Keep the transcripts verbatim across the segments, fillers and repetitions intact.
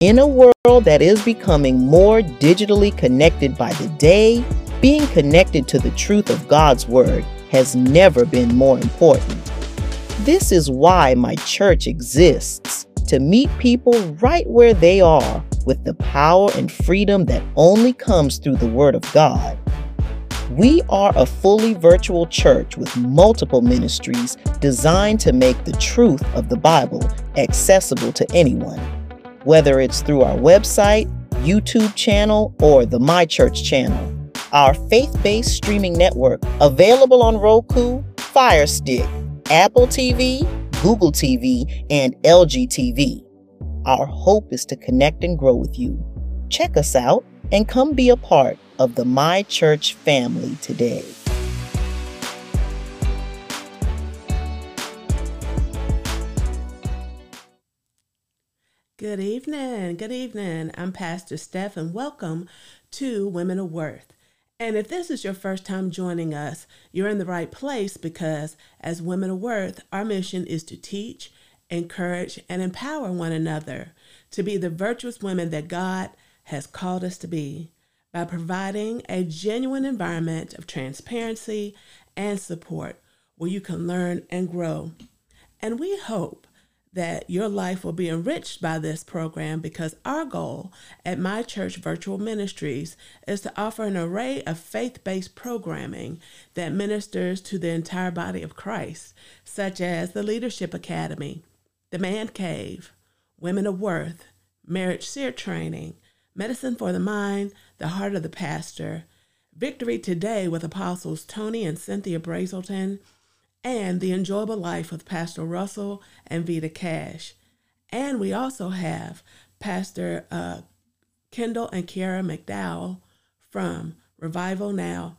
In a world that is becoming more digitally connected by the day, being connected to the truth of God's Word has never been more important. This is why my church exists, to meet people right where they are with the power and freedom that only comes through the Word of God. We are a fully virtual church with multiple ministries designed to make the truth of the Bible accessible to anyone. Whether it's through our website, YouTube channel, or the My Church channel. Our faith-based streaming network available on Roku, Fire Stick, Apple T V, Google T V, and L G T V. Our hope is to connect and grow with you. Check us out and come be a part of the My Church family today. Good evening. Good evening. I'm Pastor Steph, and welcome to Women of Worth. And if this is your first time joining us, you're in the right place, because as Women of Worth, our mission is to teach, encourage, and empower one another to be the virtuous women that God has called us to be by providing a genuine environment of transparency and support where you can learn and grow. And we hope that your life will be enriched by this program, because our goal at My Church Virtual Ministries is to offer an array of faith-based programming that ministers to the entire body of Christ, such as the Leadership Academy, the Man Cave, Women of Worth, Marriage Seer Training, Medicine for the Mind, the Heart of the Pastor, Victory Today with Apostles Tony and Cynthia Brazelton, and The Enjoyable Life with Pastor Russell and Vita Cash. And we also have Pastor uh, Kendall and Kiara McDowell from Revival Now,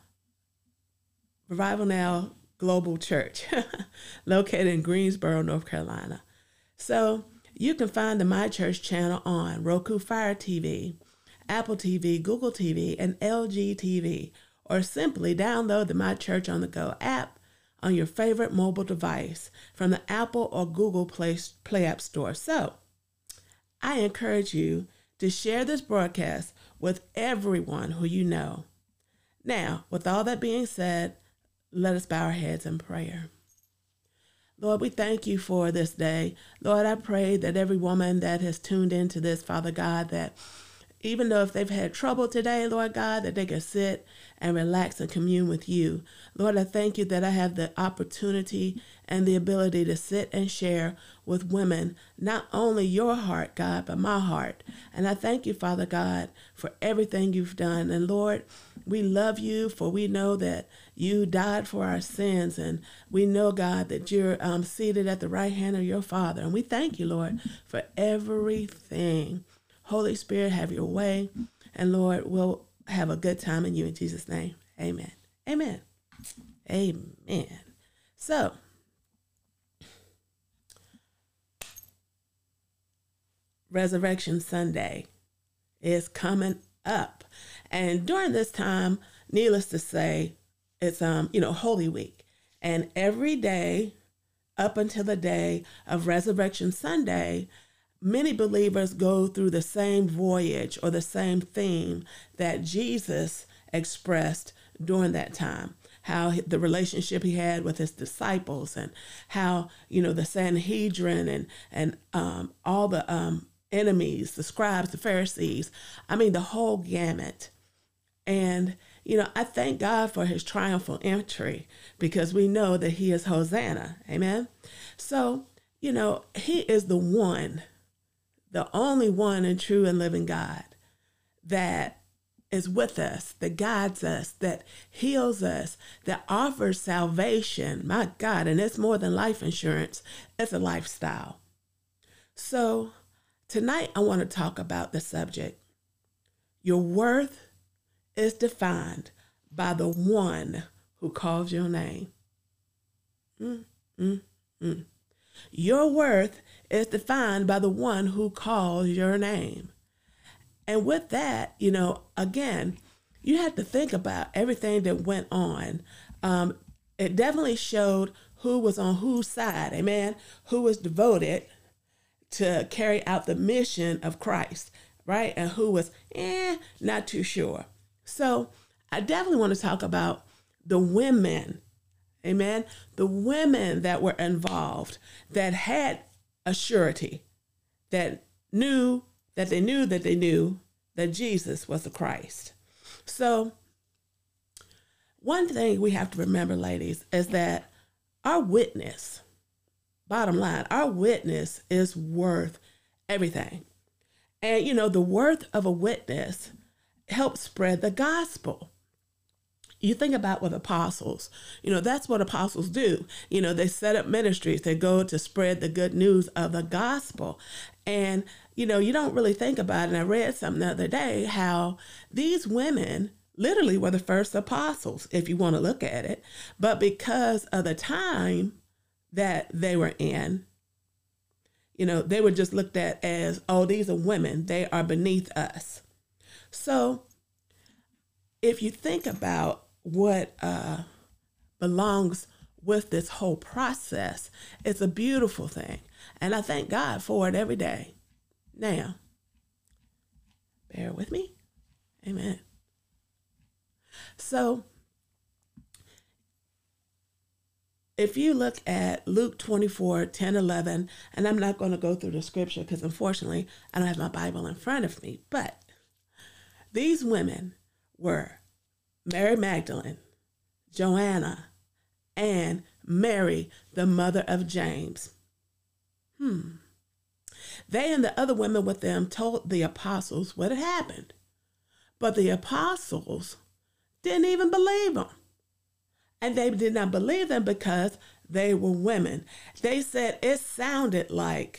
Revival Now Global Church, located in Greensboro, North Carolina. So you can find the My Church channel on Roku Fire T V, Apple T V, Google T V, and L G T V, or simply download the My Church on the Go app on your favorite mobile device from the Apple or Google Play, Play App Store. So I encourage you to share this broadcast with everyone who you know. Now, with all that being said, let us bow our heads in prayer. Lord, we thank you for this day. Lord, I pray that every woman that has tuned into this, Father God, that even though if they've had trouble today, Lord God, that they can sit and relax and commune with you. Lord, I thank you that I have the opportunity and the ability to sit and share with women, not only your heart, God, but my heart. And I thank you, Father God, for everything you've done. And Lord, we love you, for we know that you died for our sins. And we know, God, that you're um, seated at the right hand of your Father. And we thank you, Lord, for everything. Holy Spirit, have your way. And Lord, we'll have a good time in you in Jesus' name. Amen. Amen. Amen. So, Resurrection Sunday is coming up. And during this time, needless to say, it's, um, you know, Holy Week. And every day up until the day of Resurrection Sunday, many believers go through the same voyage or the same theme that Jesus expressed during that time. How the relationship he had with his disciples, and how, you know, the Sanhedrin and, and um, all the um, enemies, the scribes, the Pharisees, I mean, the whole gamut. And, you know, I thank God for his triumphal entry, because we know that he is Hosanna. Amen. So, you know, he is the one, the only one and true and living God that is with us, that guides us, that heals us, that offers salvation. My God, and it's more than life insurance. It's a lifestyle. So tonight I want to talk about the subject. Your worth is defined by the one who calls your name. Mm, mm, mm. Your worth is defined by the one who calls your name. And with that, you know, again, you have to think about everything that went on. Um, it definitely showed who was on whose side, amen, who was devoted to carry out the mission of Christ, right? And who was, eh, not too sure. So I definitely want to talk about the women, amen, the women that were involved, that had a surety, that knew, that they knew that they knew that Jesus was the Christ. So one thing we have to remember, ladies, is that our witness, bottom line, our witness is worth everything. And, you know, the worth of a witness helps spread the gospel. You think about what apostles, you know, that's what apostles do. You know, they set up ministries. They go to spread the good news of the gospel. And, you know, you don't really think about it. And I read something the other day, how these women literally were the first apostles, if you want to look at it. But because of the time that they were in, you know, they were just looked at as, oh, these are women. They are beneath us. So if you think about what uh, belongs with this whole process, it's a beautiful thing. And I thank God for it every day. Now, bear with me. Amen. So if you look at Luke twenty-four, ten, eleven, and I'm not going to go through the scripture because unfortunately I don't have my Bible in front of me, but these women were Mary Magdalene, Joanna, and Mary, the mother of James. Hmm. They and the other women with them told the apostles what had happened. But the apostles didn't even believe them. And they did not believe them because they were women. They said it sounded like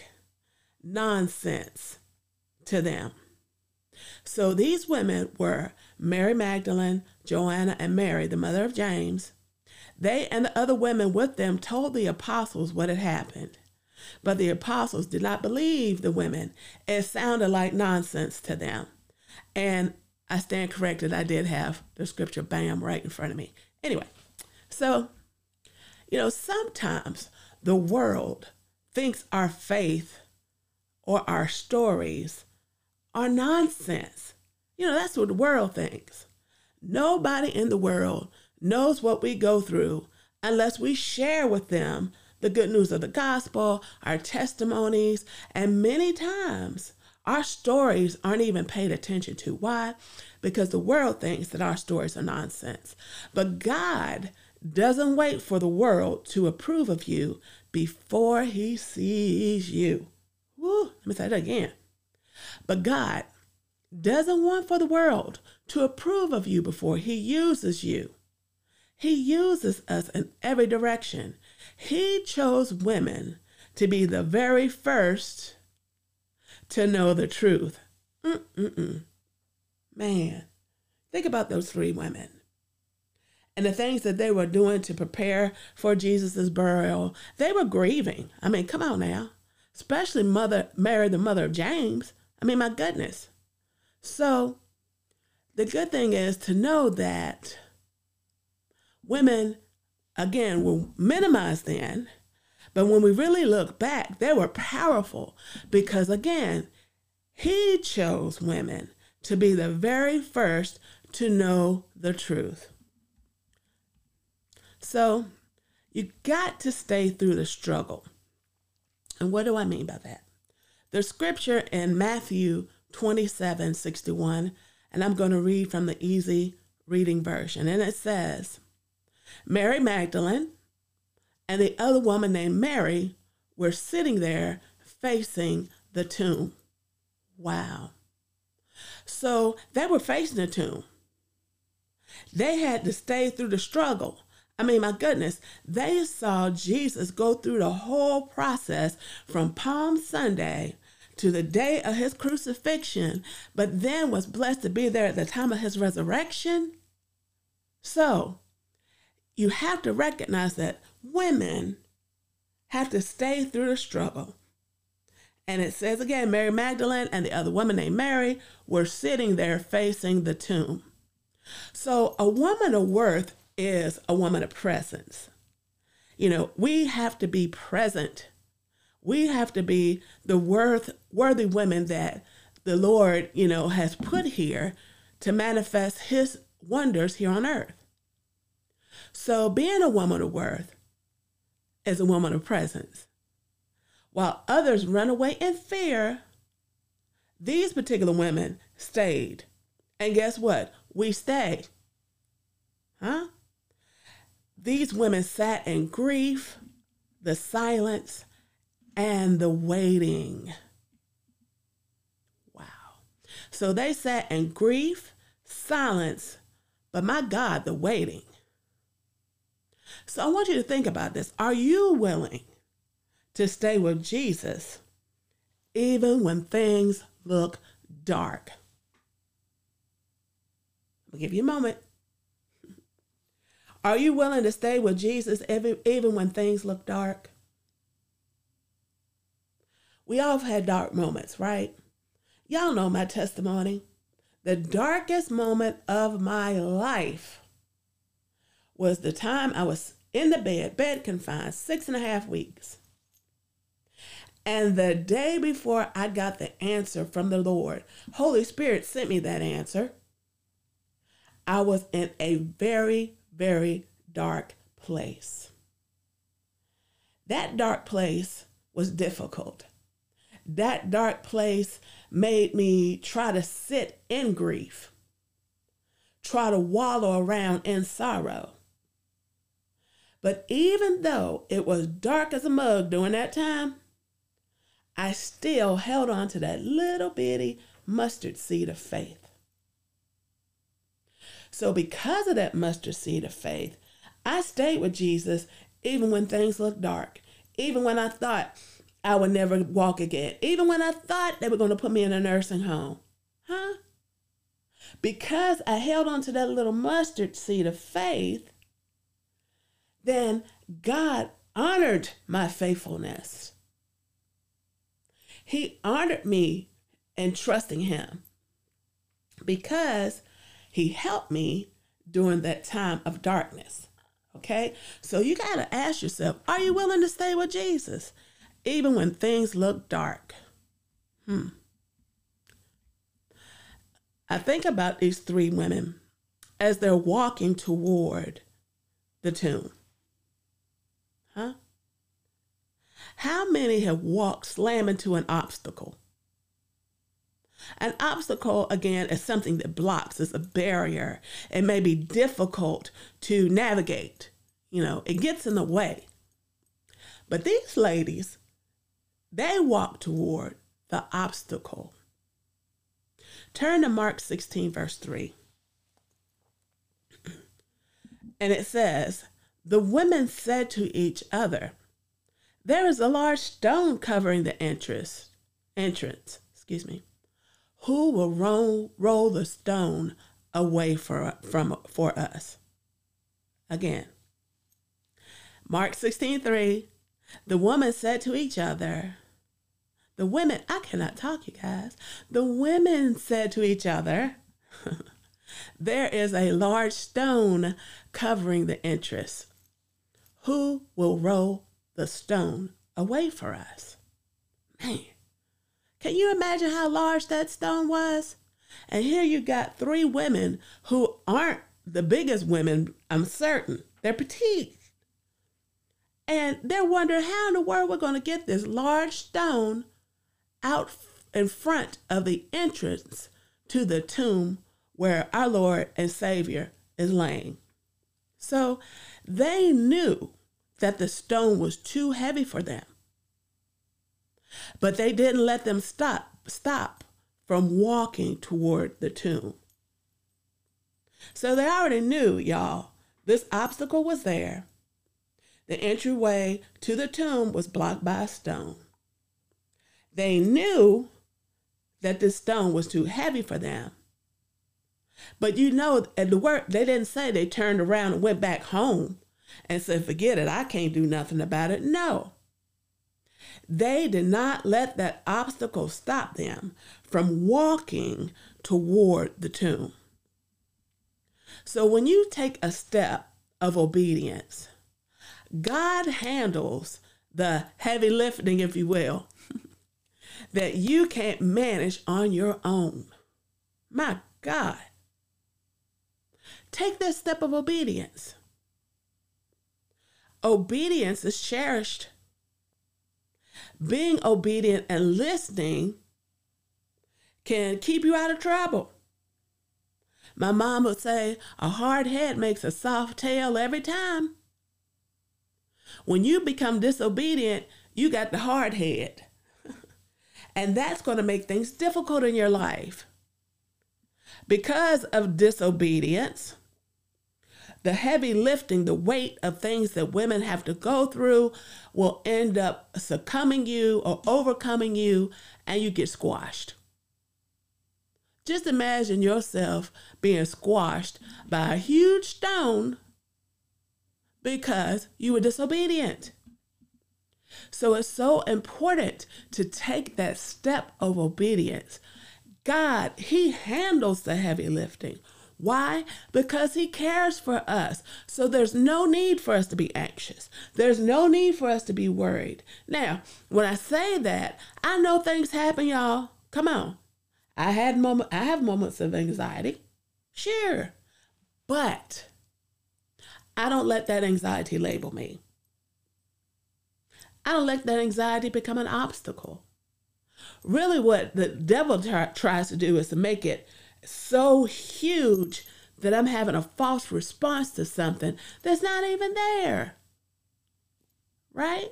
nonsense to them. So these women were Mary Magdalene, Joanna, and Mary, the mother of James. They and the other women with them told the apostles what had happened. But the apostles did not believe the women. It sounded like nonsense to them. And I stand corrected. I did have the scripture, bam, right in front of me. Anyway, so, you know, sometimes the world thinks our faith or our stories are nonsense. You know, that's what the world thinks. Nobody in the world knows what we go through unless we share with them the good news of the gospel, our testimonies, and many times our stories aren't even paid attention to. Why? Because the world thinks that our stories are nonsense. But God doesn't wait for the world to approve of you before he sees you. Woo, let me say that again. But God doesn't want for the world to approve of you before he uses you. He uses us in every direction. He chose women to be the very first to know the truth. Mm-mm-mm. Man, think about those three women and the things that they were doing to prepare for Jesus' burial. They were grieving. I mean, come on now. Especially Mother Mary, the mother of James. I mean, my goodness. So the good thing is to know that women, again, were minimized then, but when we really look back, they were powerful because, again, he chose women to be the very first to know the truth. So you got to stay through the struggle. And what do I mean by that? The scripture in Matthew twenty-seven sixty-one, and I'm going to read from the easy reading version, and it says, Mary Magdalene and the other woman named Mary were sitting there facing the tomb. Wow. So they were facing the tomb. They had to stay through the struggle. I mean, my goodness, they saw Jesus go through the whole process from Palm Sunday to the day of his crucifixion, but then was blessed to be there at the time of his resurrection. So you have to recognize that women have to stay through the struggle. And it says again, Mary Magdalene and the other woman named Mary were sitting there facing the tomb. So a woman of worth is a woman of presence. You know, we have to be present We have to be the worth, worthy women that the Lord, you know, has put here to manifest his wonders here on earth. So being a woman of worth is a woman of presence. While others run away in fear, these particular women stayed. And guess what? We stayed. Huh? These women sat in grief, the silence, and the waiting. Wow. So they sat in grief, silence, but my God, the waiting. So I want you to think about this. Are you willing to stay with Jesus even when things look dark? I'll give you a moment. Are you willing to stay with Jesus even when things look dark? We all have had dark moments, right? Y'all know my testimony. The darkest moment of my life was the time I was in the bed, bed confined, six and a half weeks. And the day before I got the answer from the Lord, Holy Spirit sent me that answer. I was in a very, very dark place. That dark place was difficult. That dark place made me try to sit in grief, try to wallow around in sorrow. But even though it was dark as a mug during that time, I still held on to that little bitty mustard seed of faith. So because of that mustard seed of faith, I stayed with Jesus even when things looked dark, even when I thought I would never walk again, even when I thought they were going to put me in a nursing home. Huh? Because I held on to that little mustard seed of faith, then God honored my faithfulness. He honored me in trusting him because he helped me during that time of darkness. Okay? So you got to ask yourself, are you willing to stay with Jesus even when things look dark? Hmm. I think about these three women as they're walking toward the tomb. Huh? How many have walked slam into an obstacle? An obstacle, again, is something that blocks, is a barrier. It may be difficult to navigate. You know, it gets in the way. But these ladies, they walk toward the obstacle. Turn to Mark sixteen, verse three. And it says, the women said to each other, there is a large stone covering the entrance. Entrance, excuse me. Who will roll, roll the stone away for, from, for us? Again, Mark sixteen, three. The women said to each other, the women, I cannot talk, you guys. The women said to each other, there is a large stone covering the entrance. Who will roll the stone away for us? Man, can you imagine how large that stone was? And here you got three women who aren't the biggest women, I'm certain. They're petite. And they're wondering how in the world we're going to get this large stone out in front of the entrance to the tomb where our Lord and Savior is laying. So they knew that the stone was too heavy for them. But they didn't let them stop, stop from walking toward the tomb. So they already knew, y'all, this obstacle was there. The entryway to the tomb was blocked by a stone. They knew that this stone was too heavy for them. But you know, at the work, they didn't say they turned around and went back home and said, forget it, I can't do nothing about it. No. They did not let that obstacle stop them from walking toward the tomb. So when you take a step of obedience, God handles the heavy lifting, if you will, that you can't manage on your own. My God. Take that step of obedience. Obedience is cherished. Being obedient and listening can keep you out of trouble. My mom would say, a hard head makes a soft tail every time. When you become disobedient, you got the hard head. And that's going to make things difficult in your life. Because of disobedience, the heavy lifting, the weight of things that women have to go through will end up succumbing you or overcoming you, and you get squashed. Just imagine yourself being squashed by a huge stone because you were disobedient. So it's so important to take that step of obedience. God, He handles the heavy lifting. Why? Because He cares for us. So there's no need for us to be anxious. There's no need for us to be worried. Now, when I say that, I know things happen, y'all. Come on. I had moment, I have moments of anxiety. Sure. But I don't let that anxiety label me. I don't let that anxiety become an obstacle. Really what the devil t- tries to do is to make it so huge that I'm having a false response to something that's not even there. Right?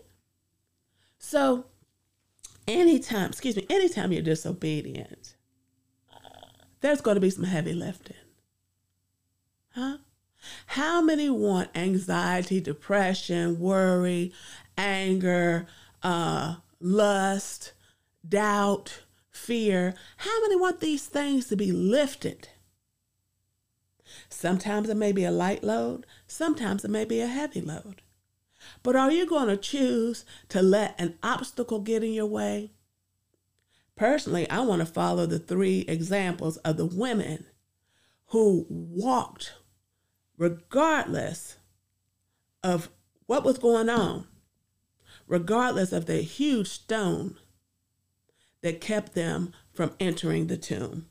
So anytime, excuse me, anytime you're disobedient, there's going to be some heavy lifting. Huh? How many want anxiety, depression, worry, anger, uh, lust, doubt, fear? How many want these things to be lifted? Sometimes it may be a light load. Sometimes it may be a heavy load. But are you going to choose to let an obstacle get in your way? Personally, I want to follow the three examples of the women who walked regardless of what was going on, regardless of the huge stone that kept them from entering the tomb.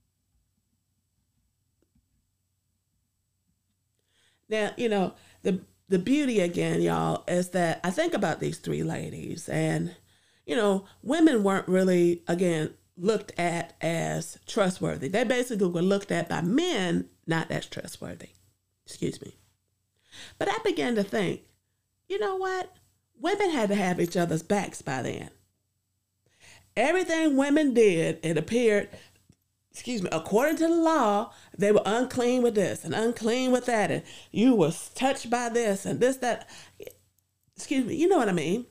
Now, you know, the the beauty again, y'all, is that I think about these three ladies, and, you know, women weren't really, again, looked at as trustworthy. They basically were looked at by men not as trustworthy. Excuse me. But I began to think, you know what? Women had to have each other's backs by then. Everything women did, it appeared, excuse me, according to the law, they were unclean with this and unclean with that, and you were touched by this and this, that. Excuse me, you know what I mean?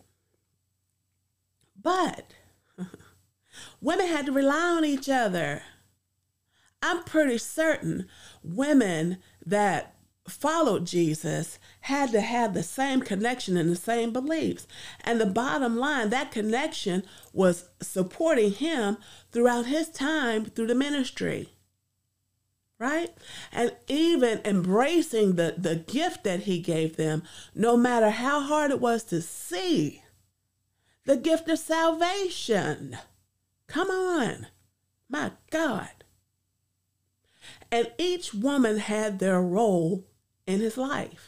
But women had to rely on each other. I'm pretty certain women that followed Jesus had to have the same connection and the same beliefs. And the bottom line, that connection was supporting him throughout his time through the ministry. Right? And even embracing the, the gift that he gave them, no matter how hard it was to see. The gift of salvation. Come on. My God. And each woman had their role in his life.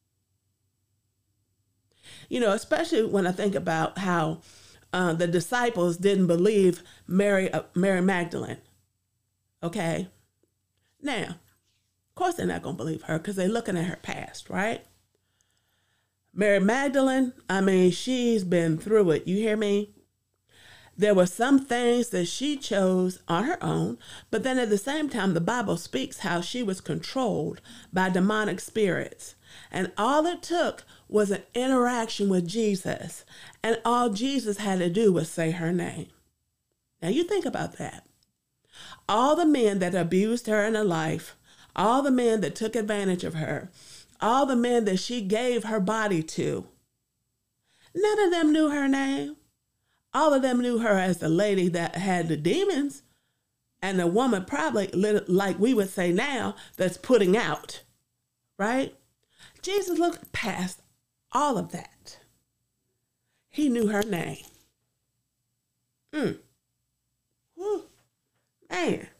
You know, especially when I think about how uh, the disciples didn't believe Mary, uh, Mary Magdalene. Okay? Now, of course they're not going to believe her because they're looking at her past, right? Mary Magdalene, I mean, she's been through it. You hear me? There were some things that she chose on her own, but then at the same time, the Bible speaks how she was controlled by demonic spirits. And all it took was an interaction with Jesus. And all Jesus had to do was say her name. Now you think about that. All the men that abused her in her life, all the men that took advantage of her, all the men that she gave her body to, none of them knew her name. All of them knew her as the lady that had the demons, and the woman probably, like we would say now, that's putting out, right? Jesus looked past all of that. he knew her name. Mm. Whew. Man.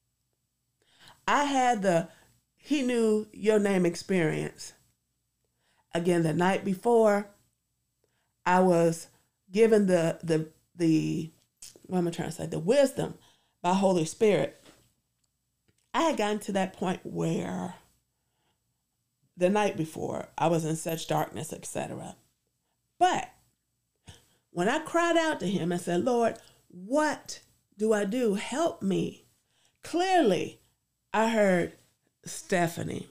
I had the he knew your name experience. Again, the night before, I was given the, the, the, what am I trying to say? The wisdom by Holy Spirit. I had gotten to that point where the night before I was in such darkness, et cetera. But when I cried out to him and said, Lord, what do I do? Help me. Clearly, I heard Stephanie.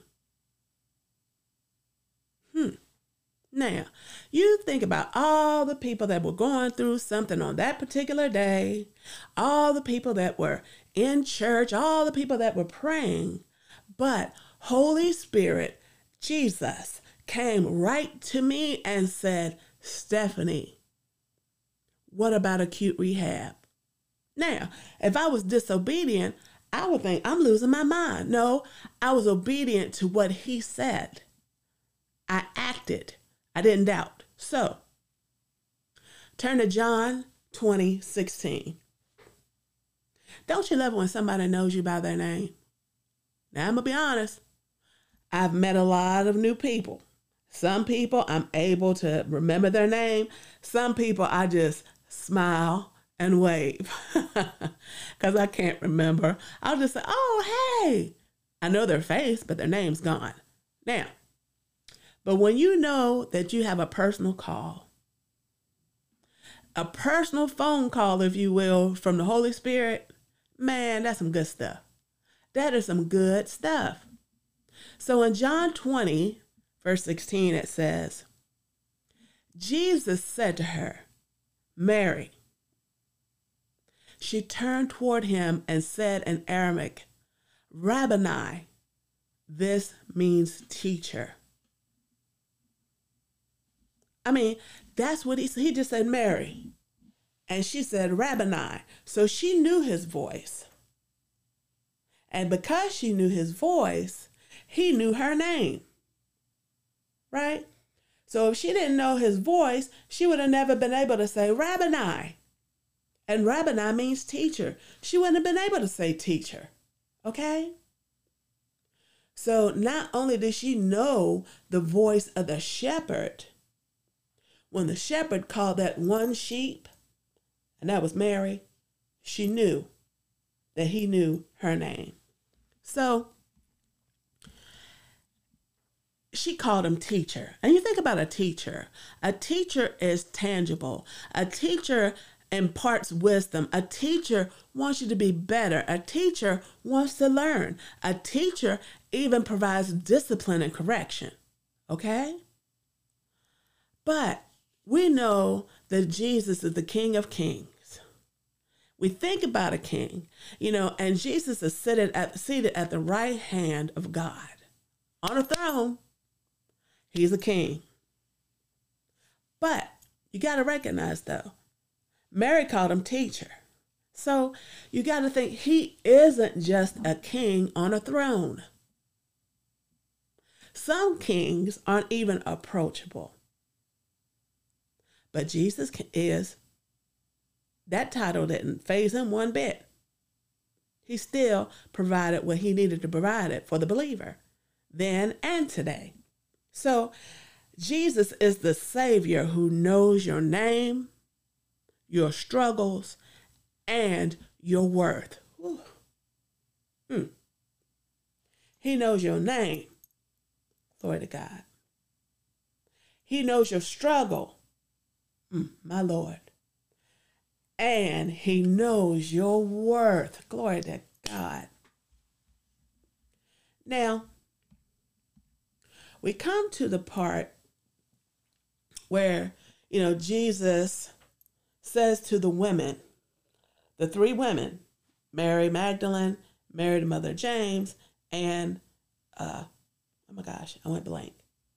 Hmm. Now, you think about all the people that were going through something on that particular day, all the people that were in church, all the people that were praying, but Holy Spirit, Jesus, came right to me and said, Stephanie, what about acute rehab? Now, if I was disobedient, I would think I'm losing my mind. No, I was obedient to what he said. I acted. I didn't doubt. So, turn to John twenty, sixteen. Don't you love it when somebody knows you by their name? Now, I'm going to be honest. I've met a lot of new people. Some people I'm able to remember their name. Some people I just smile and wave because I can't remember. I'll just say, oh, hey. I know their face, but their name's gone. Now, but when you know that you have a personal call, a personal phone call, if you will, from the Holy Spirit, man, that's some good stuff. That is some good stuff. So in John twenty, verse sixteen, it says, Jesus said to her, Mary. She turned toward him and said in Aramaic, Rabboni, this means teacher. I mean, that's what he said. He just said Mary. And she said Rabboni. So she knew his voice. And because she knew his voice, he knew her name. Right? So if she didn't know his voice, she would have never been able to say Rabboni. And Rabboni means teacher. She wouldn't have been able to say teacher. Okay? So not only did she know the voice of the shepherd, when the shepherd called that one sheep, and that was Mary, she knew that he knew her name. So she called him teacher. And you think about a teacher. A teacher is tangible. A teacher imparts wisdom. A teacher wants you to be better. A teacher wants to learn. A teacher even provides discipline and correction. Okay? But we know that Jesus is the King of Kings. We think about a king, you know, and Jesus is seated at, seated at the right hand of God on a throne. He's a king. But you got to recognize, though, Mary called him teacher. So you got to think he isn't just a king on a throne. Some kings aren't even approachable. But Jesus is. That title didn't faze him one bit. He still provided what he needed to provide it for the believer, then and today. So Jesus is the Savior who knows your name, your struggles, and your worth. Hmm. He knows your name. Glory to God. He knows your struggle. Mm, my Lord. And he knows your worth. Glory to God. Now, we come to the part where, you know, Jesus says to the women, the three women, Mary Magdalene, Mary the mother of James, and, uh, oh my gosh, I went blank.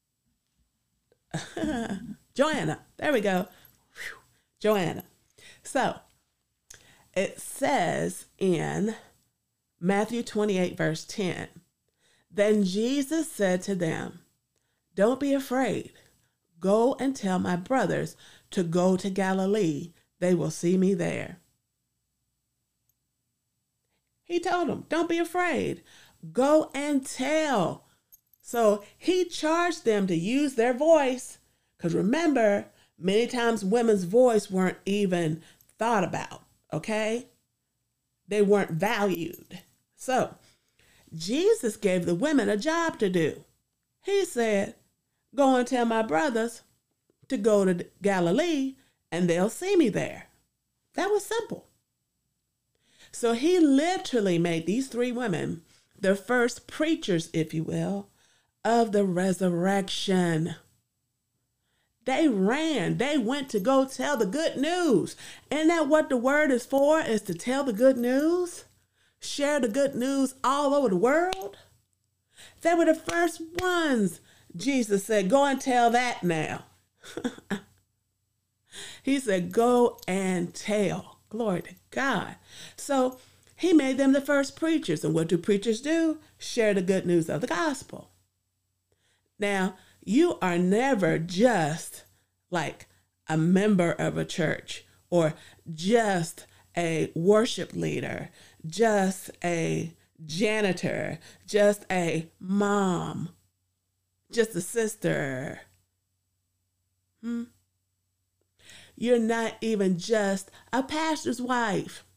Joanna. There we go. Whew. Joanna. So it says in Matthew twenty-eight, verse ten, then Jesus said to them, don't be afraid. Go and tell my brothers to go to Galilee. They will see me there. He told them, don't be afraid. Go and tell. So he charged them to use their voice. Because remember, many times women's voice weren't even thought about, okay? They weren't valued. So Jesus gave the women a job to do. He said, go and tell my brothers to go to Galilee and they'll see me there. That was simple. So he literally made these three women the first preachers, if you will, of the resurrection. They ran. They went to go tell the good news. Isn't that what the word is for, is to tell the good news? Share the good news all over the world? They were the first ones. Jesus said, go and tell that now. He said, go and tell. Glory to God. So he made them the first preachers. And what do preachers do? Share the good news of the gospel. Now, you are never just like a member of a church or just a worship leader, just a janitor, just a mom, just a sister. Hmm? You're not even just a pastor's wife.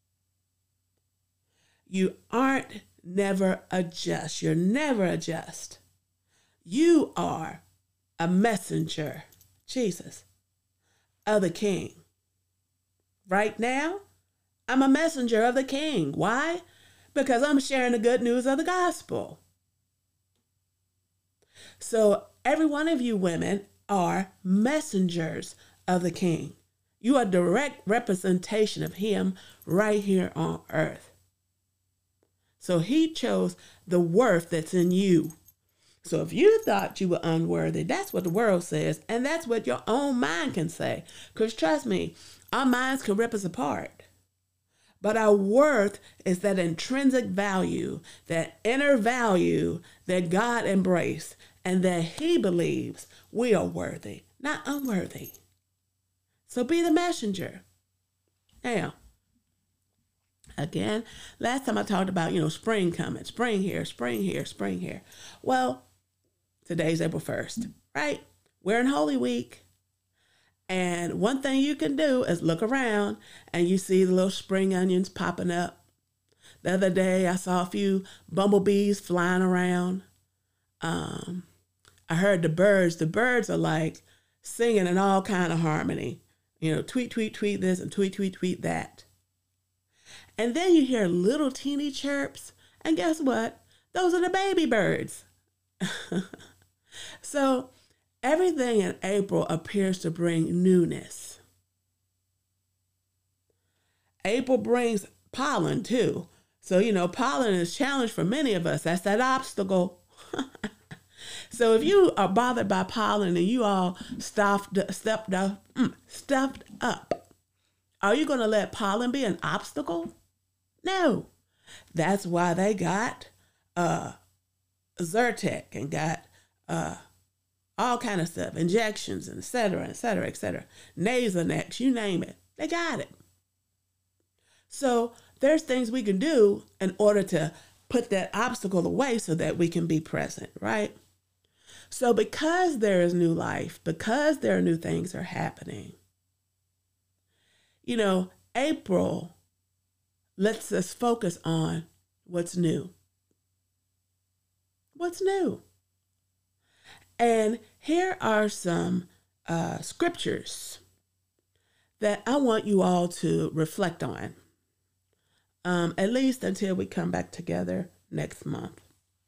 You aren't never a just. You're never a just. You are a messenger, Jesus, of the King. Right now, I'm a messenger of the King. Why? Because I'm sharing the good news of the gospel. So every one of you women are messengers of the King. You are direct representation of him right here on earth. So he chose the worth that's in you. So if you thought you were unworthy, that's what the world says. And that's what your own mind can say. Because trust me, our minds can rip us apart. But our worth is that intrinsic value, that inner value that God embraced and that he believes we are worthy, not unworthy. So be the messenger. Now, again, last time I talked about, you know, spring coming, spring here, spring here, spring here. Well, today's April first, right? We're in Holy Week. And one thing you can do is look around and you see the little spring onions popping up. The other day, I saw a few bumblebees flying around. Um, I heard the birds. The birds are like singing in all kind of harmony. You know, tweet, tweet, tweet this and tweet, tweet, tweet that. And then you hear little teeny chirps. And guess what? Those are the baby birds. So everything in April appears to bring newness. April brings pollen too. So, you know, pollen is a challenge for many of us. That's that obstacle. So if you are bothered by pollen and you all stuffed, stuffed up, stuffed up, are you going to let pollen be an obstacle? No. That's why they got uh, Zyrtec and got uh, all kind of stuff, injections, and et cetera, et cetera, et cetera. Nasonex, you name it. They got it. So there's things we can do in order to put that obstacle away so that we can be present, right? So because there is new life, because there are new things are happening, you know, April lets us focus on what's new. What's new? And here are some uh, scriptures that I want you all to reflect on, um, at least until we come back together next month.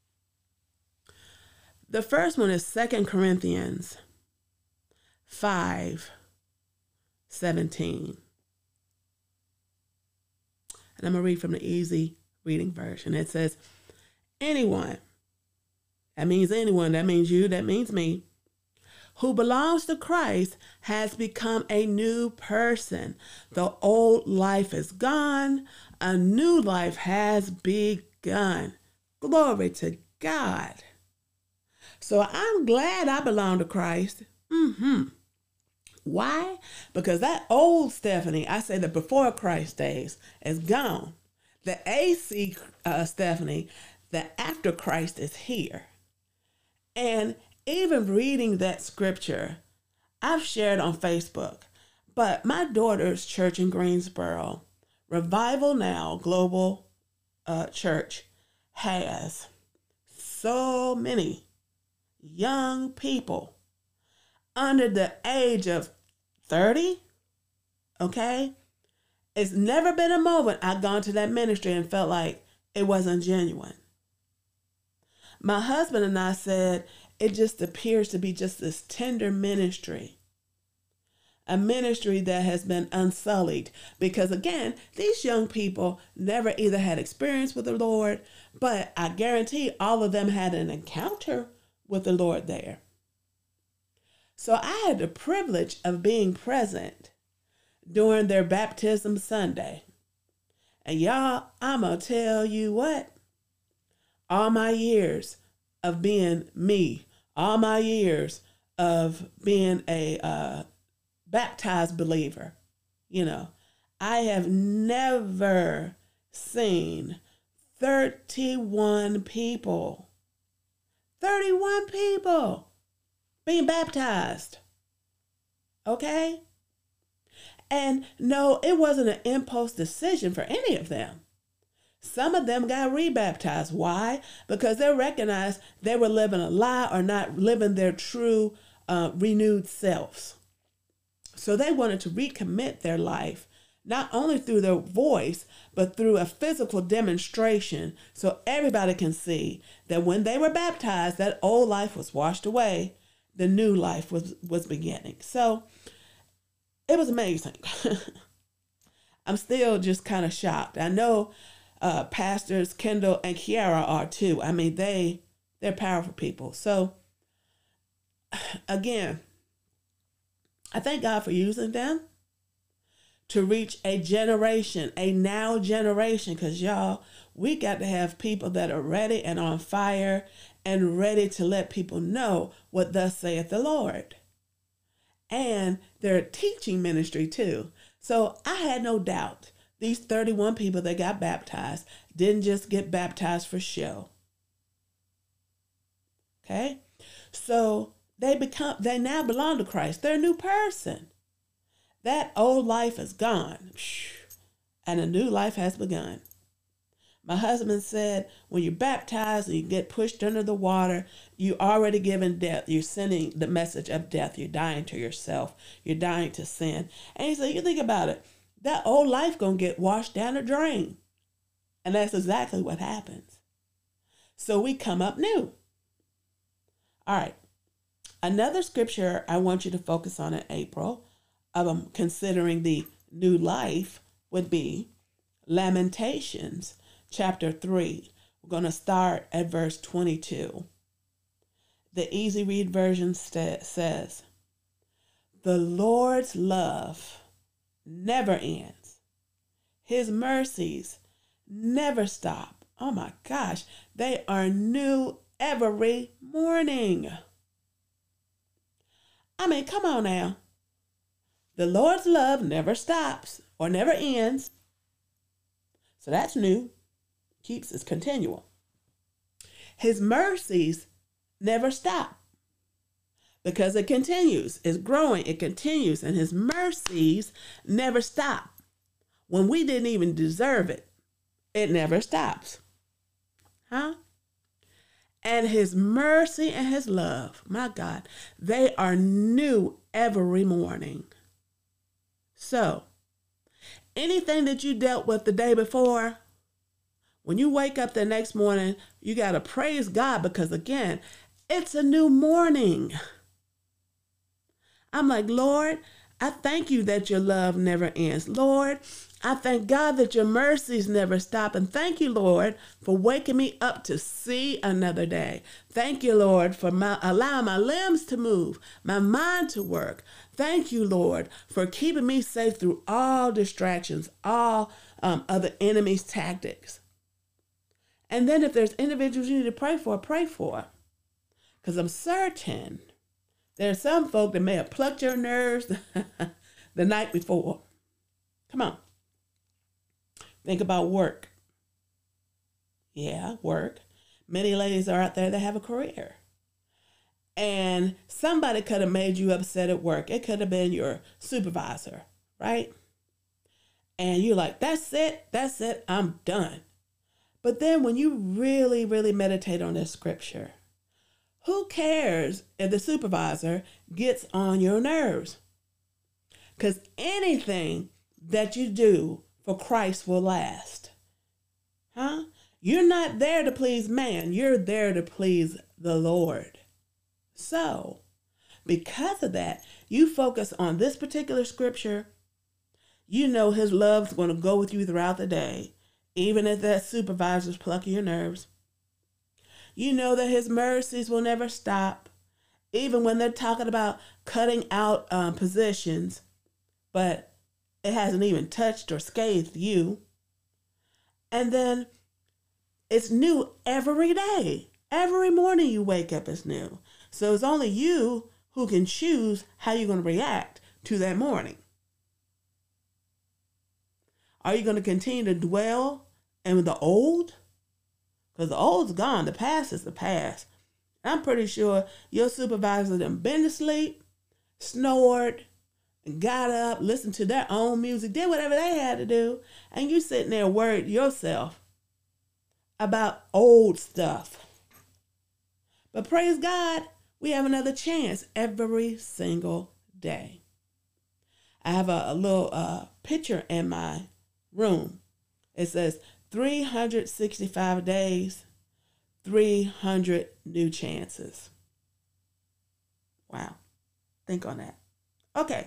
The first one is Second Corinthians five seventeen. And I'm going to read from the easy reading version. It says, anyone, that means anyone, that means you, that means me, who belongs to Christ has become a new person. The old life is gone. A new life has begun. Glory to God. So I'm glad I belong to Christ. Mm-hmm. Why? Because that old Stephanie, I say the before Christ days, is gone. The A C uh, Stephanie, the after Christ is here. And even reading that scripture, I've shared on Facebook, but my daughter's church in Greensboro, Revival Now Global uh, Church, has so many young people under the age of thirty, okay? It's never been a moment I've gone to that ministry and felt like it wasn't genuine. My husband and I said, it just appears to be just this tender ministry. A ministry that has been unsullied. Because again, these young people never either had experience with the Lord, but I guarantee all of them had an encounter with the Lord there. So I had the privilege of being present during their baptism Sunday. And y'all, I'm going to tell you what, all my years of being me, all my years of being a uh, baptized believer, you know, I have never seen thirty-one people, thirty-one people being baptized. Okay? And no, it wasn't an impulse decision for any of them. Some of them got rebaptized. Why? Because they recognized they were living a lie or not living their true uh, renewed selves. So they wanted to recommit their life, not only through their voice, but through a physical demonstration so everybody can see that when they were baptized, that old life was washed away, the new life was, was beginning. So it was amazing. I'm still just kind of shocked. I know uh, pastors Kendall and Kiara are too. I mean, they, they're powerful people. So again, I thank God for using them to reach a generation, a now generation, because y'all, we got to have people that are ready and on fire and ready to let people know what thus saith the Lord. And they're a teaching ministry too. So I had no doubt these thirty-one people that got baptized didn't just get baptized for show. Okay? So they become, they now belong to Christ. They're a new person. That old life is gone, and a new life has begun. My husband said, when you're baptized and you get pushed under the water, you already given death. You're sending the message of death. You're dying to yourself. You're dying to sin. And he said, you think about it, that old life gonna get washed down the drain. And that's exactly what happens. So we come up new. All right. Another scripture I want you to focus on in April, um, considering the new life, would be Lamentations chapter three. We're going to start at verse twenty-two. The Easy Read version st- says, the Lord's love never ends. His mercies never stop. Oh my gosh, they are new every morning. I mean, come on now. The Lord's love never stops or never ends. So that's new. Keeps its continual. His mercies never stop because it continues. It's growing. It continues. And his mercies never stop. When we didn't even deserve it, it never stops. Huh? And his mercy and his love, my God, they are new every morning. So, anything that you dealt with the day before, when you wake up the next morning, you got to praise God because, again, it's a new morning. I'm like, Lord, I thank you that your love never ends. Lord, I thank God that your mercies never stop. And thank you, Lord, for waking me up to see another day. Thank you, Lord, for my, allowing my limbs to move, my mind to work. Thank you, Lord, for keeping me safe through all distractions, all um, other enemy's tactics. And then if there's individuals you need to pray for, pray for. Because I'm certain There's some folk that may have plucked your nerves the night before. Come on. Think about work. Yeah, work. Many ladies are out there that have a career. And somebody could have made you upset at work. It could have been your supervisor, right? And you're like, that's it, that's it, I'm done. But then when you really, really meditate on this scripture, who cares if the supervisor gets on your nerves? Because anything that you do for Christ will last. Huh? You're not there to please man. You're there to please the Lord. So, because of that, you focus on this particular scripture. You know his love's going to go with you throughout the day, even if that supervisor's plucking your nerves. You know that his mercies will never stop, even when they're talking about cutting out um, positions, but it hasn't even touched or scathed you. And then it's new every day. Every morning you wake up is new. So it's only you who can choose how you're going to react to that morning. Are you going to continue to dwell in the old? Because the old's gone. The past is the past. I'm pretty sure your supervisor done been to sleep, snored, and got up, listened to their own music, did whatever they had to do, and you sitting there worried yourself about old stuff. But praise God, we have another chance every single day. I have a, a little uh, picture in my room. It says three hundred sixty-five days, three hundred new chances. Wow. Think on that. Okay.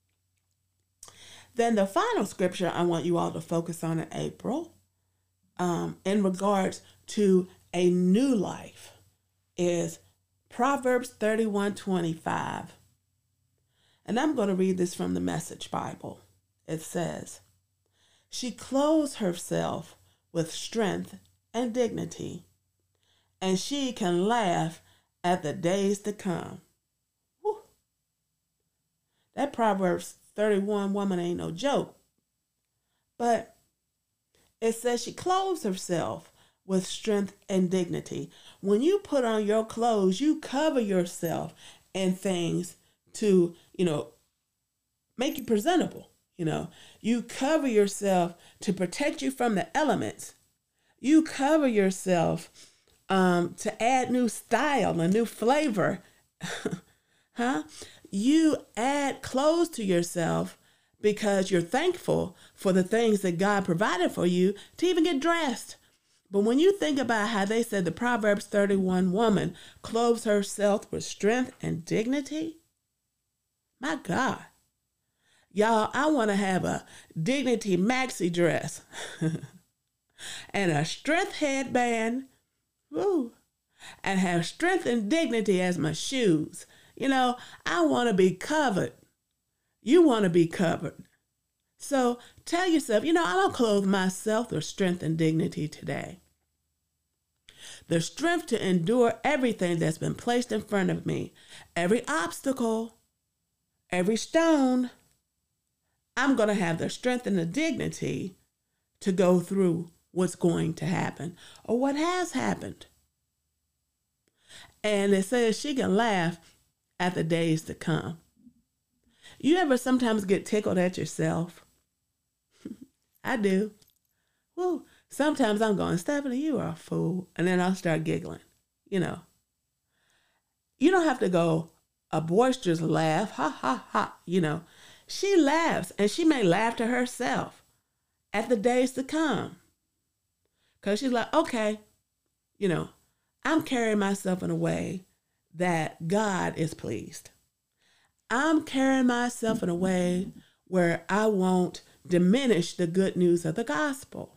Then the final scripture I want you all to focus on in April, um, in regards to a new life, is Proverbs thirty-one twenty-five. And I'm going to read this from the Message Bible. It says, "She clothes herself with strength and dignity, and she can laugh at the days to come." Whew. That Proverbs thirty-one woman ain't no joke. But it says she clothes herself with strength and dignity. When you put on your clothes, you cover yourself in things to, you know, make you presentable. You know, you cover yourself to protect you from the elements. You cover yourself um, to add new style, a new flavor. Huh? You add clothes to yourself because you're thankful for the things that God provided for you to even get dressed. But when you think about how they said the Proverbs thirty-one woman clothes herself with strength and dignity, my God. Y'all, I want to have a dignity maxi dress and a strength headband, woo, and have strength and dignity as my shoes. You know, I want to be covered. You want to be covered. So tell yourself, you know, I'm going to clothe myself with strength and dignity today. The strength to endure everything that's been placed in front of me, every obstacle, every stone. I'm going to have the strength and the dignity to go through what's going to happen or what has happened. And it says she can laugh at the days to come. You ever sometimes get tickled at yourself? I do. Well, sometimes I'm going, Stephanie, you are a fool. And then I'll start giggling. You know, you don't have to go a boisterous laugh. Ha, ha, ha. You know, she laughs, and she may laugh to herself at the days to come. Because she's like, okay, you know, I'm carrying myself in a way that God is pleased. I'm carrying myself in a way where I won't diminish the good news of the gospel.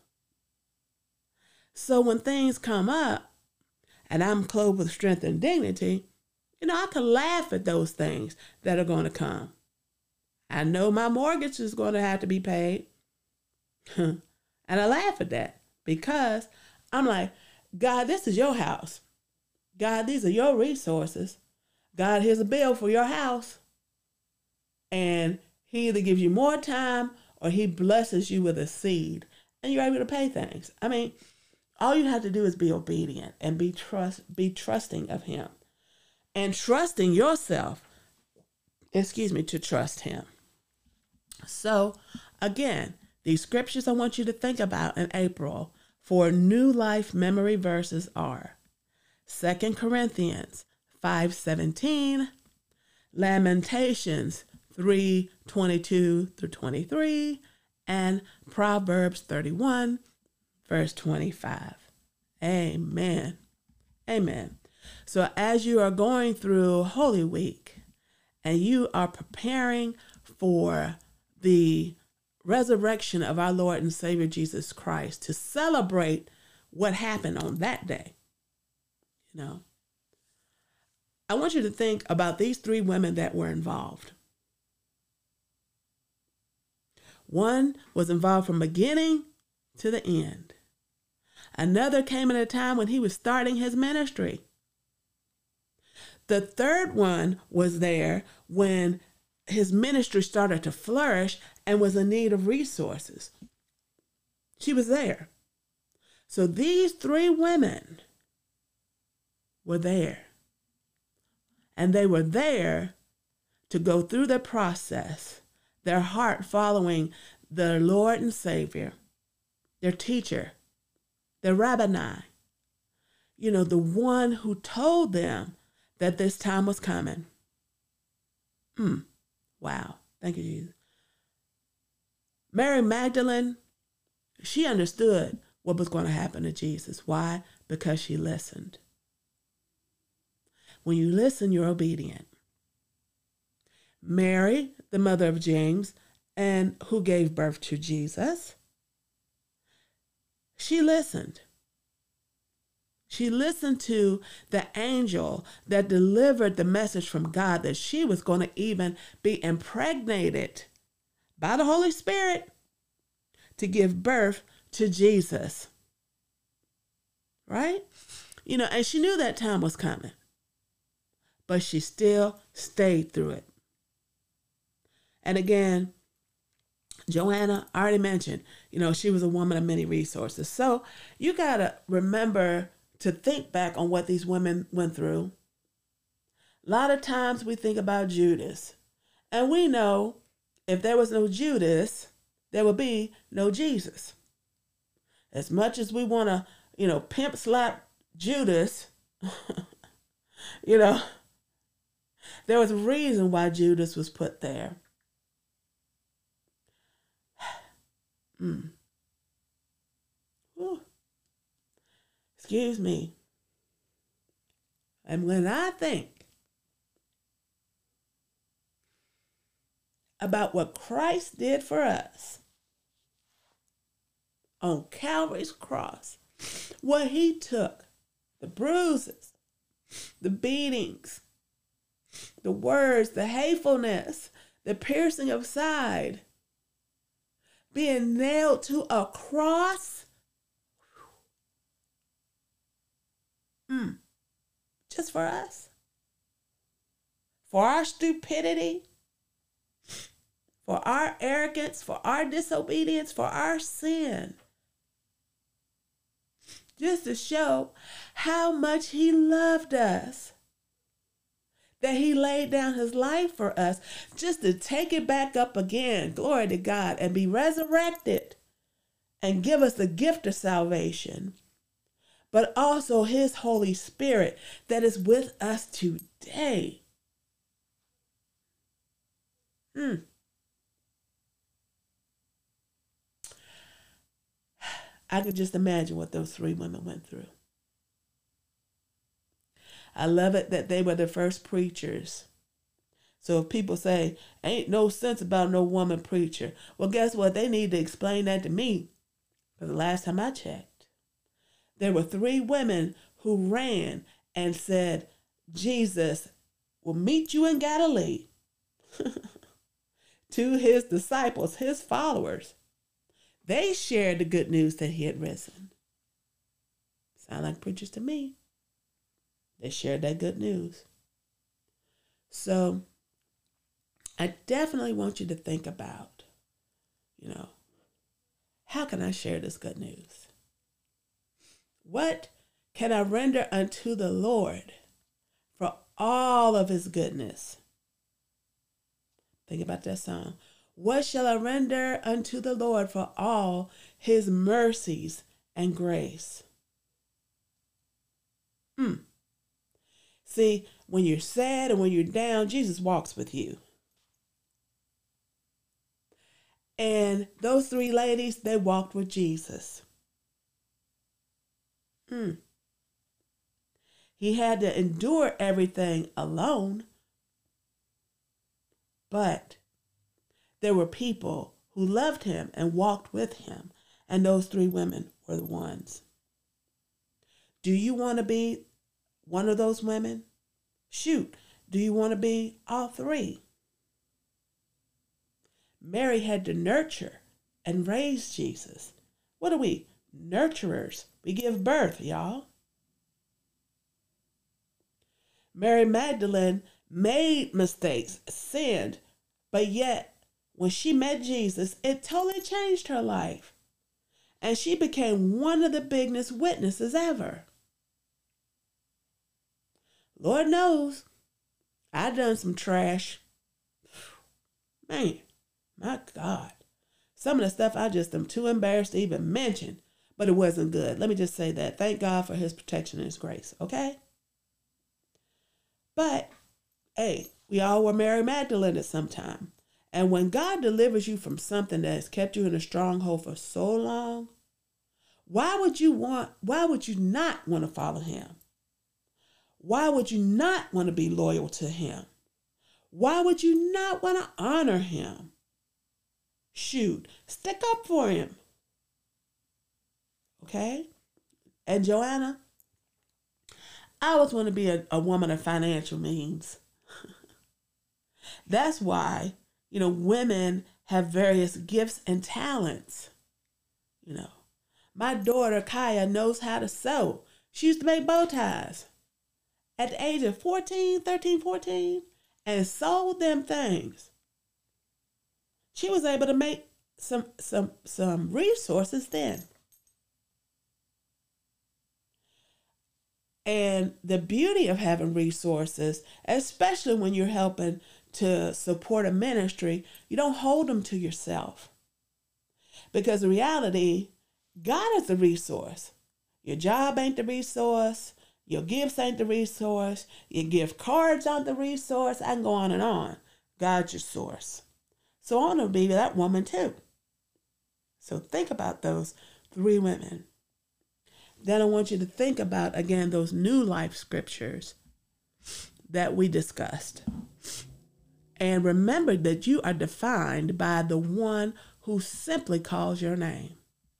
So when things come up and I'm clothed with strength and dignity, you know, I can laugh at those things that are going to come. I know my mortgage is going to have to be paid. And I laugh at that because I'm like, God, this is your house. God, these are your resources. God, here's a bill for your house. And he either gives you more time or he blesses you with a seed and you're able to pay things. I mean, all you have to do is be obedient and be trust, be trusting of him and trusting yourself, excuse me, to trust him. So again, these scriptures I want you to think about in April for New Life memory verses are Second Corinthians five seventeen, Lamentations three twenty-two through twenty-three, and Proverbs thirty-one, verse twenty-five. Amen. Amen. So as you are going through Holy Week and you are preparing for the resurrection of our Lord and Savior Jesus Christ to celebrate what happened on that day, you know, I want you to think about these three women that were involved. One was involved from beginning to the end. Another came at a time when he was starting his ministry. The third one was there when his ministry started to flourish and was in need of resources. She was there. So these three women were there. And they were there to go through the process, their heart following their Lord and Savior, their teacher, their rabboni, you know, the one who told them that this time was coming. Hmm. Wow. Thank you, Jesus. Mary Magdalene, she understood what was going to happen to Jesus. Why? Because she listened. When you listen, you're obedient. Mary, the mother of James, and who gave birth to Jesus, she listened. She listened to the angel that delivered the message from God that she was going to even be impregnated by the Holy Spirit to give birth to Jesus. Right? You know, and she knew that time was coming, but she still stayed through it. And again, Joanna, I already mentioned, you know, she was a woman of many resources. So you got to remember to think back on what these women went through. A lot of times we think about Judas, and we know if there was no Judas, there would be no Jesus. As much as we want to, you know, pimp slap Judas, you know, there was a reason why Judas was put there. Mm. Whew. Excuse me. And when I think about what Christ did for us on Calvary's cross, what he took, the bruises, the beatings, the words, the hatefulness, the piercing of side, being nailed to a cross, mm, just for us, for our stupidity, for our arrogance, for our disobedience, for our sin, just to show how much he loved us, that he laid down his life for us, just to take it back up again, glory to God, and be resurrected and give us the gift of salvation, but also his Holy Spirit that is with us today. Hmm. I could just imagine what those three women went through. I love it that they were the first preachers. So if people say, ain't no sense about no woman preacher, well, guess what? They need to explain that to me. Because the last time I checked, there were three women who ran and said, Jesus will meet you in Galilee to his disciples, his followers. They shared the good news that he had risen. Sound like preachers to me. They shared that good news. So I definitely want you to think about, you know, how can I share this good news? What can I render unto the Lord for all of his goodness? Think about that song. What shall I render unto the Lord for all his mercies and grace? Hmm. See, when you're sad and when you're down, Jesus walks with you. And those three ladies, they walked with Jesus. Hmm. He had to endure everything alone. But there were people who loved him and walked with him. And those three women were the ones. Do you want to be one of those women? Shoot, do you want to be all three? Mary had to nurture and raise Jesus. What are we? Nurturers. We give birth, y'all. Mary Magdalene made mistakes, sinned, but yet when she met Jesus, it totally changed her life. And she became one of the biggest witnesses ever. Lord knows, I done some trash. Man, my God. Some of the stuff I just am too embarrassed to even mention, but it wasn't good. Let me just say that. Thank God for his protection and his grace, okay? But, hey, we all were Mary Magdalene at some time. And when God delivers you from something that has kept you in a stronghold for so long, why would you want, why would you not want to follow him? Why would you not want to be loyal to him? Why would you not want to honor him? Shoot, stick up for him. Okay? And Joanna, I always want to be a, a woman of financial means. That's why, you know, women have various gifts and talents. You know, my daughter Kaya knows how to sew. She used to make bow ties at the age of fourteen, thirteen, fourteen, and sold them things. She was able to make some some some resources then. And the beauty of having resources, especially when you're helping to support a ministry, you don't hold them to yourself. Because in reality, God is the resource. Your job ain't the resource. Your gifts ain't the resource. Your gift cards aren't the resource. I can go on and on. God's your source. So I want to be that woman too. So think about those three women. Then I want you to think about, again, those new life scriptures that we discussed. And remember that you are defined by the one who simply calls your name.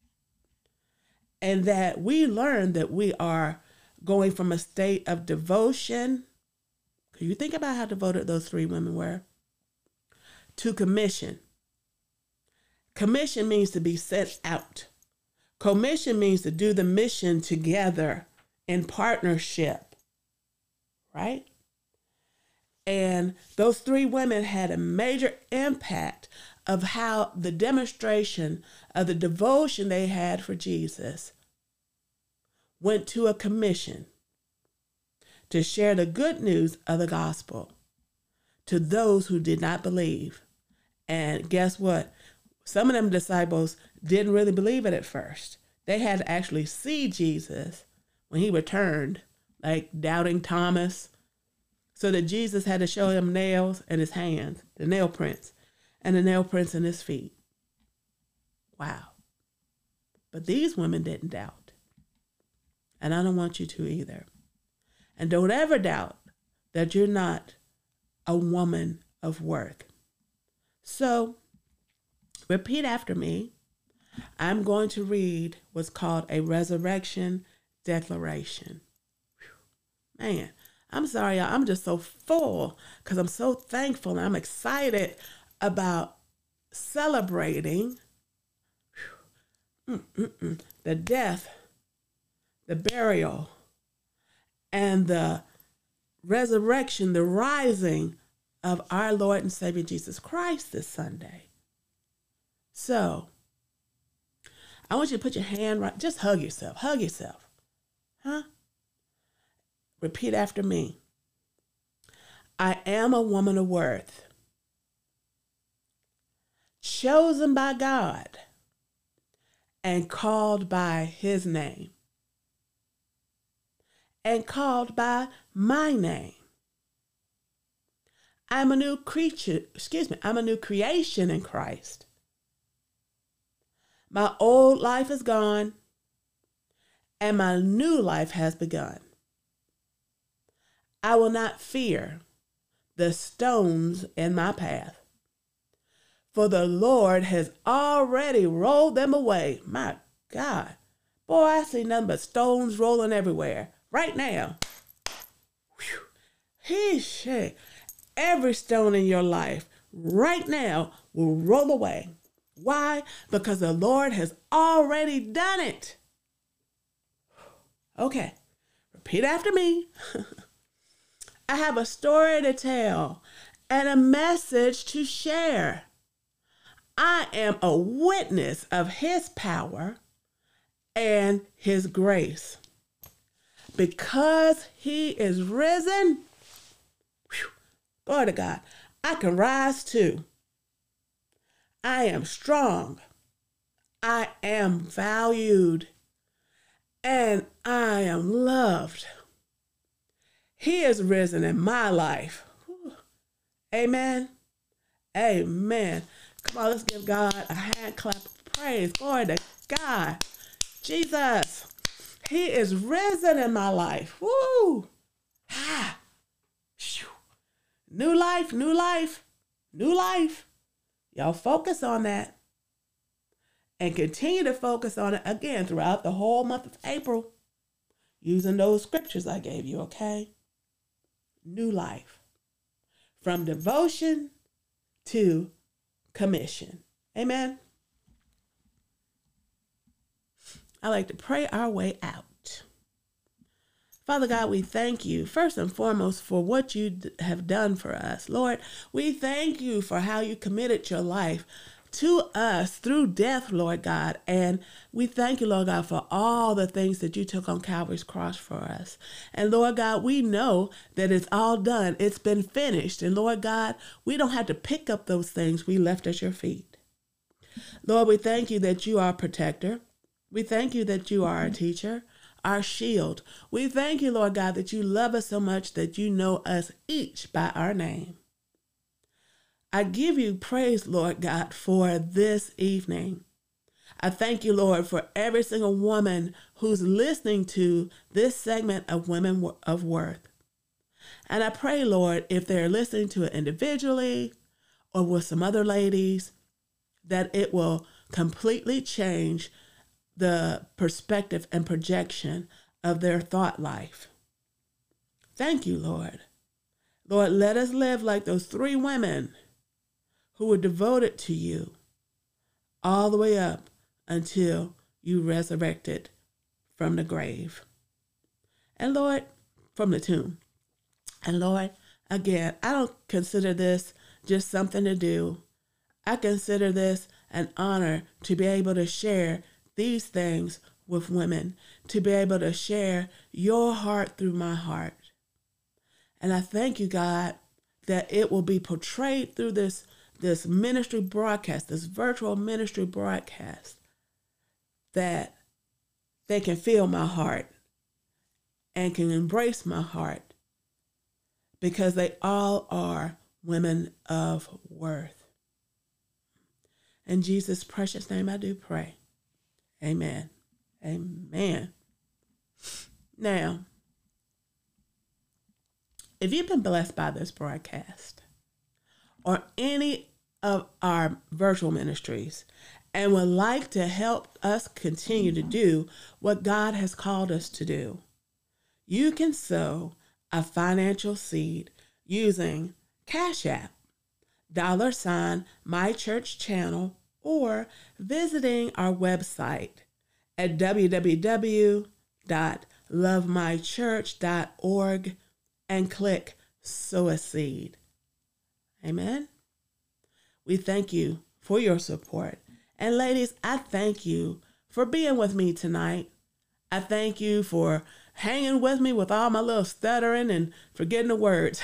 And that we learn that we are going from a state of devotion. Can you think about how devoted those three women were? To commission. Commission means to be sent out. Commission means to do the mission together in partnership, right? And those three women had a major impact of how the demonstration of the devotion they had for Jesus went to a commission to share the good news of the gospel to those who did not believe. And guess what? Some of them disciples didn't really believe it at first. They had to actually see Jesus when he returned, like doubting Thomas, so that Jesus had to show him nails in his hands, the nail prints, and the nail prints in his feet. Wow. But these women didn't doubt. And I don't want you to either. And don't ever doubt that you're not a woman of worth. So, repeat after me. I'm going to read what's called a resurrection declaration. Whew. Man, I'm sorry, y'all. I'm just so full because I'm so thankful and I'm excited about celebrating mm, mm, mm, the death, the burial, and the resurrection, the rising of our Lord and Savior Jesus Christ this Sunday. So, I want you to put your hand right, just hug yourself, hug yourself. Huh? Repeat after me. I am a woman of worth, chosen by God and called by his name, and called by my name. I'm a new creature, excuse me, I'm a new creation in Christ. My old life is gone and my new life has begun. I will not fear the stones in my path, for the Lord has already rolled them away. My God, boy, I see nothing but stones rolling everywhere right now. Whew. He shit. Every stone in your life right now will roll away. Why? Because the Lord has already done it. Okay, repeat after me. I have a story to tell and a message to share. I am a witness of his power and his grace. Because he is risen, whew, glory to God, I can rise too. I am strong. I am valued. And I am loved. He is risen in my life. Whew. Amen. Amen. Come on, let's give God a hand clap of praise. Glory to God. Jesus. He is risen in my life. Woo. Ah. New life, new life, new life. Y'all focus on that. And continue to focus on it again throughout the whole month of April. Using those scriptures I gave you, okay? New life. From devotion to commission. Amen. I like to pray our way out. Father God, we thank you first and foremost for what you have done for us. Lord, we thank you for how you committed your life to us through death, Lord God. And we thank you, Lord God, for all the things that you took on Calvary's cross for us. And Lord God, we know that it's all done. It's been finished. And Lord God, we don't have to pick up those things we left at your feet. Lord, we thank you that you are a protector. We thank you that you are a teacher, our shield. We thank you, Lord God, that you love us so much that you know us each by our name. I give you praise, Lord God, for this evening. I thank you, Lord, for every single woman who's listening to this segment of Women of Worth. And I pray, Lord, if they're listening to it individually or with some other ladies, that it will completely change the perspective and projection of their thought life. Thank you, Lord. Lord, let us live like those three women who were devoted to you all the way up until you resurrected from the grave. And Lord, from the tomb. And Lord, again, I don't consider this just something to do. I consider this an honor to be able to share these things with women, to be able to share your heart through my heart. And I thank you, God, that it will be portrayed through this this ministry broadcast, this virtual ministry broadcast, that they can feel my heart and can embrace my heart because they all are women of worth. In Jesus' precious name I do pray. Amen. Amen. Now, if you've been blessed by this broadcast or any of our virtual ministries and would like to help us continue to do what God has called us to do, you can sow a financial seed using Cash App, dollar sign My Church Channel, or visiting our website at w w w dot love my church dot org and click Sow a Seed. Amen. We thank you for your support. And ladies, I thank you for being with me tonight. I thank you for hanging with me with all my little stuttering and forgetting the words.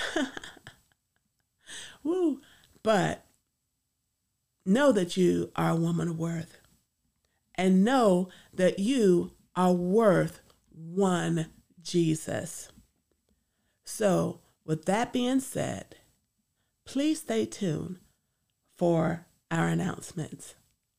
Woo. But know that you are a woman of worth. And know that you are worth one Jesus. So, with that being said, please stay tuned for our announcements.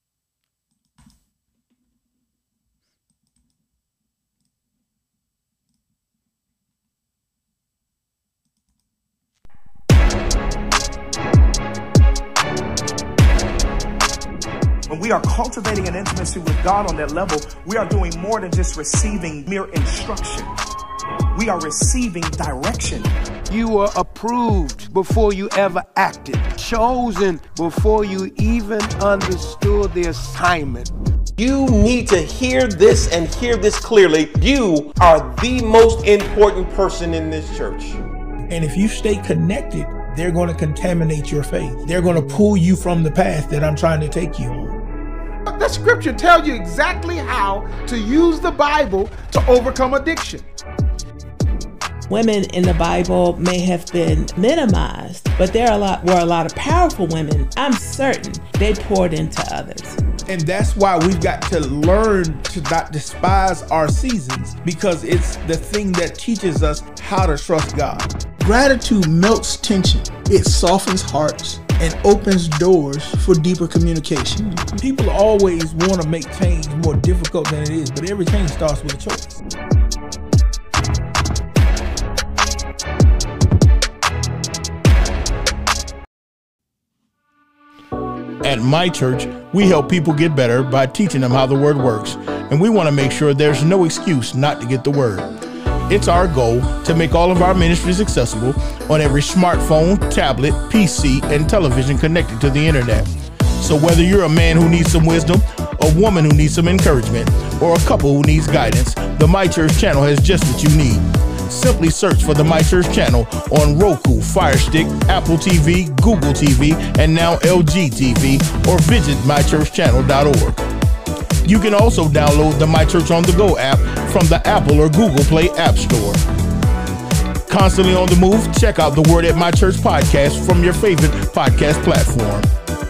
When we are cultivating an intimacy with God on that level, we are doing more than just receiving mere instruction. We are receiving direction. You were approved before you ever acted, chosen before you even understood the assignment. You need to hear this and hear this clearly. You are the most important person in this church. And if you stay connected, they're going to contaminate your faith. They're going to pull you from the path that I'm trying to take you on. The scripture tells you exactly how to use the Bible to overcome addiction. Women in the Bible may have been minimized, but there are a lot, were a lot of powerful women. I'm certain they poured into others. And that's why we've got to learn to not despise our seasons, because it's the thing that teaches us how to trust God. Gratitude melts tension. It softens hearts and opens doors for deeper communication. People always want to make change more difficult than it is, but every change starts with a choice. At my church, we help people get better by teaching them how the word works, and we want to make sure there's no excuse not to get the word. It's our goal to make all of our ministries accessible on every smartphone, tablet, P C, and television connected to the internet. So whether you're a man who needs some wisdom, a woman who needs some encouragement, or a couple who needs guidance, the My Church channel has just what you need. Simply search for the My Church channel on Roku, Fire Stick, Apple T V, Google T V, and now L G T V, or visit my church channel dot org. You can also download the My Church on the Go app from the Apple or Google Play App Store. Constantly on the move, check out the Word at My Church podcast from your favorite podcast platform.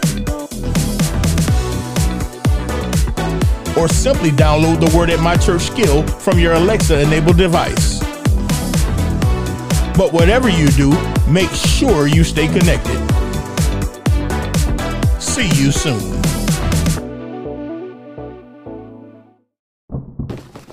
Or simply download the Word at My Church skill from your Alexa-enabled device. But whatever you do, make sure you stay connected. See you soon.